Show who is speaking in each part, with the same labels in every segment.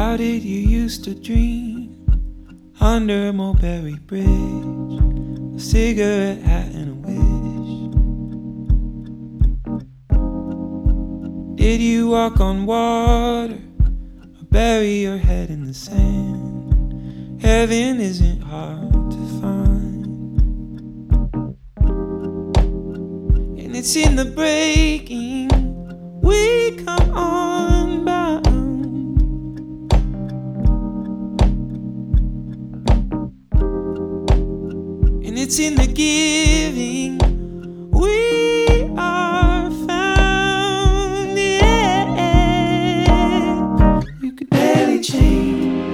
Speaker 1: How did you used to dream under a mulberry bridge, a cigarette hat and a wish? Did you walk on water or bury your head in the sand? Heaven isn't hard to find, and it's in the breaking we come unbound. And it's in the giving we are found. Yeah, you could barely change,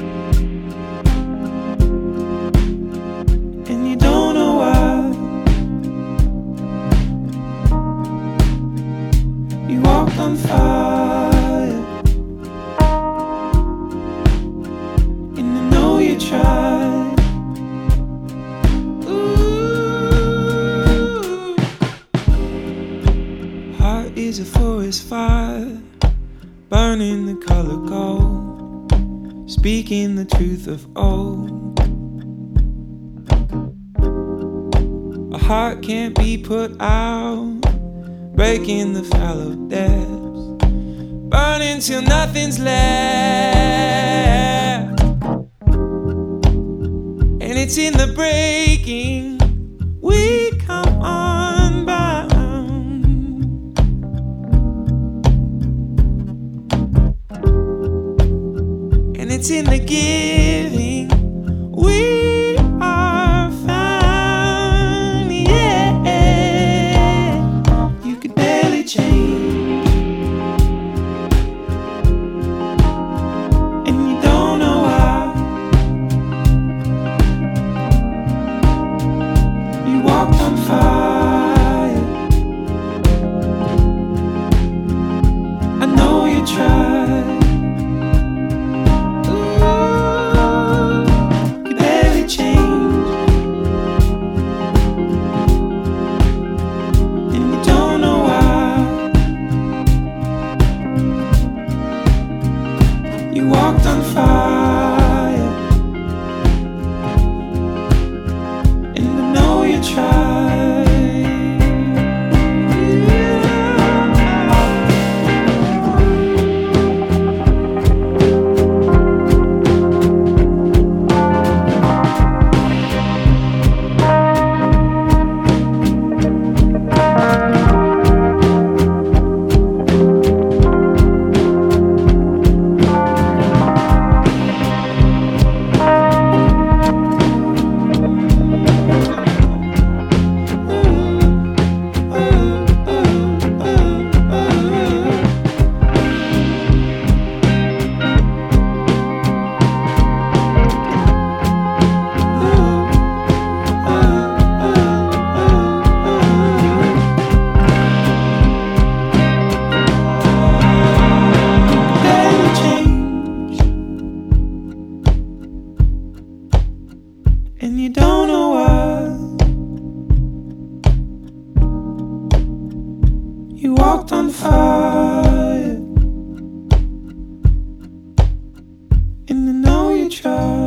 Speaker 1: and you don't know why. You walked on fire, and I know you tried. Is a forest fire, burning the color gold, speaking the truth of old. A heart can't be put out, breaking the fallow depths, burning till nothing's left. And it's in the breaking we come unbound. And it's in the giving we are found. Yeah, you could barely change, and you don't know why. You walked on fire, I know you tried. You walked on fire, and I know you tried. And you don't know why. You walked on fire, and I know you tried.